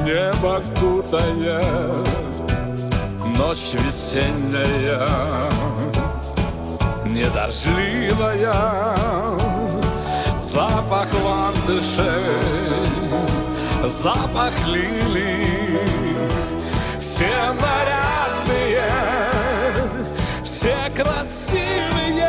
небо кутает ночь весенняя, недождливая, запах ландышей, запах лилий, все нарядные, все красивые.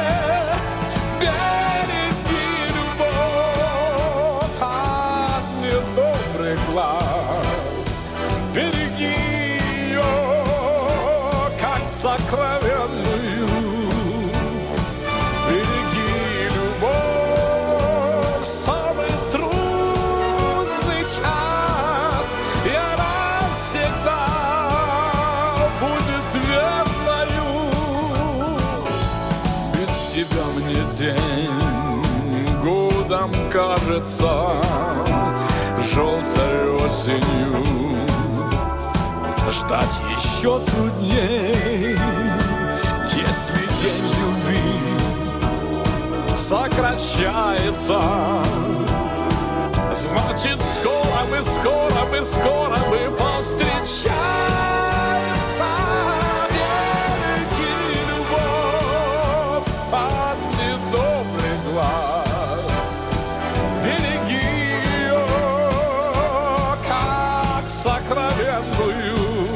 Береги любовь от недобрых глаз, береги ее, как сокровенную. Береги любовь в самый трудный час, и она всегда будет верною. Без тебя мне день годом кажется желтой осенью. Ждать еще трудней, если день любви сокращается. Значит, скоро мы повстречаемся. Береги любовь от недобрых глаз, береги ее, как сокровенную.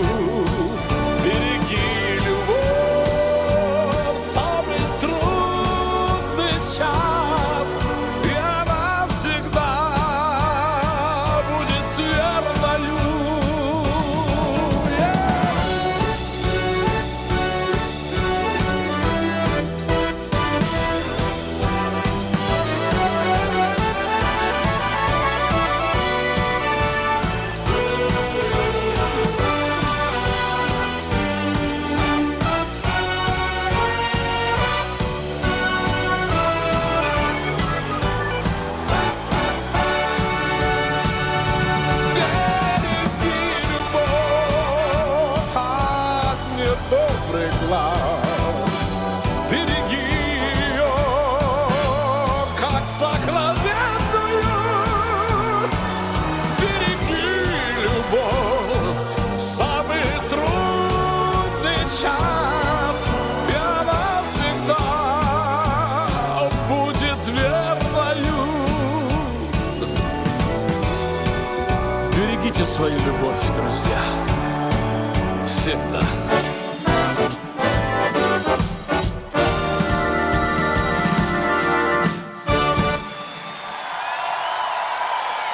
Береги любовь в самый трудный час, и она всегда будет верною. Добрый глаз, береги ее, как сокровенную. Береги любовь в самый трудный час, и она всегда будет верною. Берегите свою любовь, друзья, всегда.